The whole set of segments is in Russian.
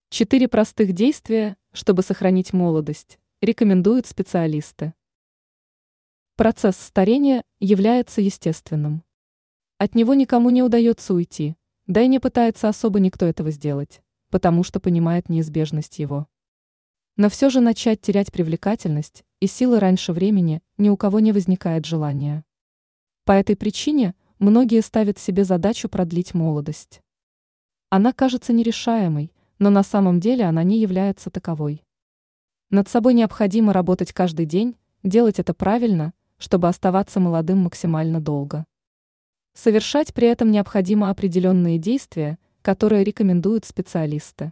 4 простых действия, чтобы сохранить молодость, рекомендуют специалисты. Процесс старения является естественным. От него никому не удается уйти, да и не пытается особо никто этого сделать, потому что понимает неизбежность его. Но все же начать терять привлекательность и силы раньше времени ни у кого не возникает желания. По этой причине многие ставят себе задачу продлить молодость. Она кажется нерешаемой, но на самом деле она не является таковой. Над собой необходимо работать каждый день, делать это правильно, чтобы оставаться молодым максимально долго. Совершать при этом необходимо определенные действия, которые рекомендуют специалисты.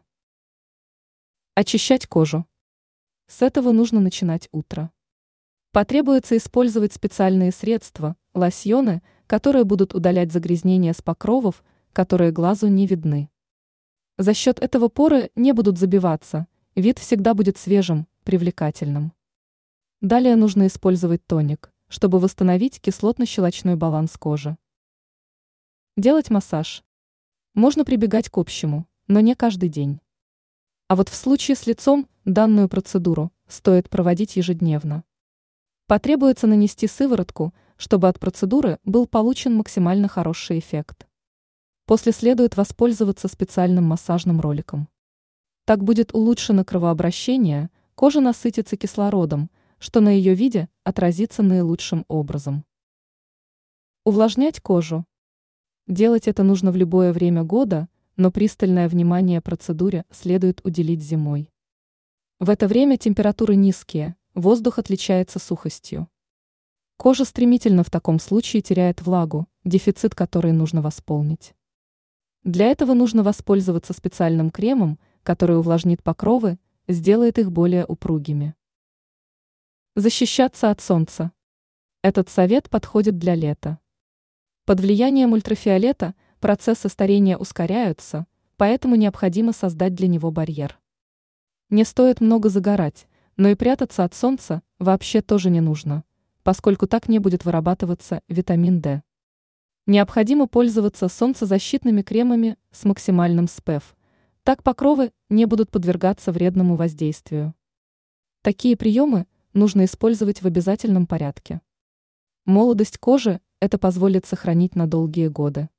Очищать кожу. С этого нужно начинать утро. Потребуется использовать специальные средства, лосьоны, которые будут удалять загрязнения с покровов, которые глазу не видны. За счет этого поры не будут забиваться, вид всегда будет свежим, привлекательным. Далее нужно использовать тоник, чтобы восстановить кислотно-щелочной баланс кожи. Делать массаж. Можно прибегать к общему, но не каждый день. А вот в случае с лицом данную процедуру стоит проводить ежедневно. Потребуется нанести сыворотку, чтобы от процедуры был получен максимально хороший эффект. После следует воспользоваться специальным массажным роликом. Так будет улучшено кровообращение, кожа насытится кислородом, что на ее виде отразится наилучшим образом. Увлажнять кожу. Делать это нужно в любое время года, но пристальное внимание процедуре следует уделить зимой. В это время температуры низкие, воздух отличается сухостью. Кожа стремительно в таком случае теряет влагу, дефицит которой нужно восполнить. Для этого нужно воспользоваться специальным кремом, который увлажнит покровы, сделает их более упругими. Защищаться от солнца. Этот совет подходит для лета. Под влиянием ультрафиолета процессы старения ускоряются, поэтому необходимо создать для него барьер. Не стоит много загорать, но и прятаться от солнца вообще тоже не нужно, поскольку так не будет вырабатываться витамин D. Необходимо пользоваться солнцезащитными кремами с максимальным SPF, так покровы не будут подвергаться вредному воздействию. Такие приемы нужно использовать в обязательном порядке. Молодость кожи это позволит сохранить на долгие годы.